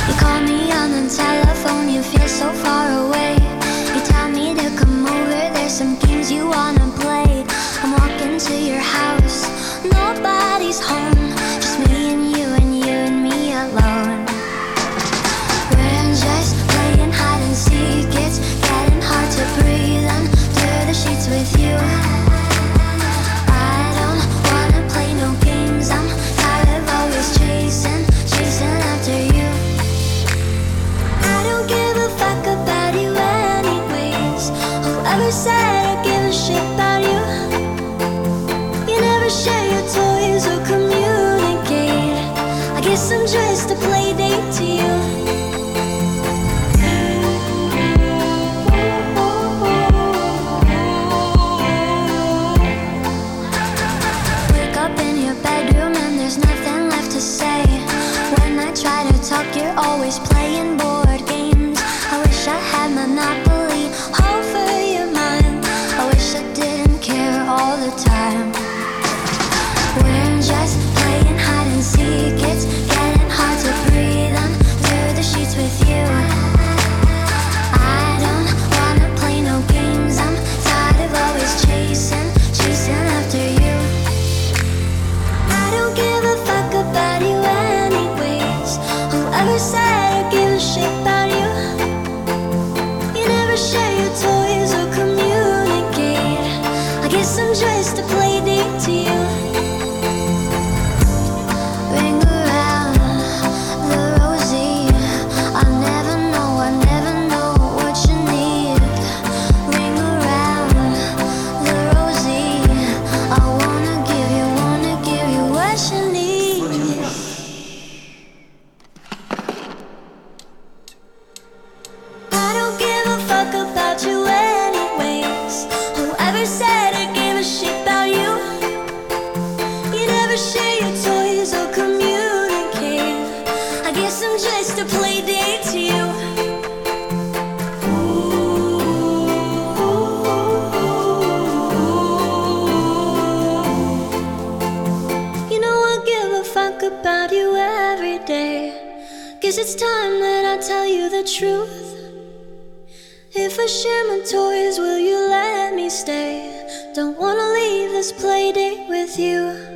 You call me on the telephone, you feel so far away. You tell me to come over, there's some games you wanna play. I'm walking to your house, nobody's home, just me and you and me alone. We're just playing hide and seek, it's getting hard to breathe under the sheets with you. I don't wanna play no games, I'm tired of always chasing after you. I don't give a fuck about you anyways. Whoever said I give a shit about you? You never share your toys or communicate. I guess I'm just a play date to you. Wake up in your bedroom and there's nothing left to say. When I try to talk, you're always playing board games. I wish I had Monopoly over your mind. I wish I didn't care all the time. We're just playing hide and seek, it's getting hard to breathe under the sheets with you. I don't wanna play no games, I'm tired of always chasing after you. I don't give a fuck about you anyways. Whoever said I give a shit about you? You never share your toys or communicate. I guess I'm just a play date to you. Ring around the rosy, I never know what you need. Ring around the rosy, I wanna give you what you need. I don't give a fuck about you anyways. Whoever said I give a shit about you? You never share your toys or communicate. I guess I'm just a play date to you. You know I give a fuck about you every day. Guess it's time that I tell you the truth. If I share my toys, will you let me stay? Don't wanna leave this play date with you.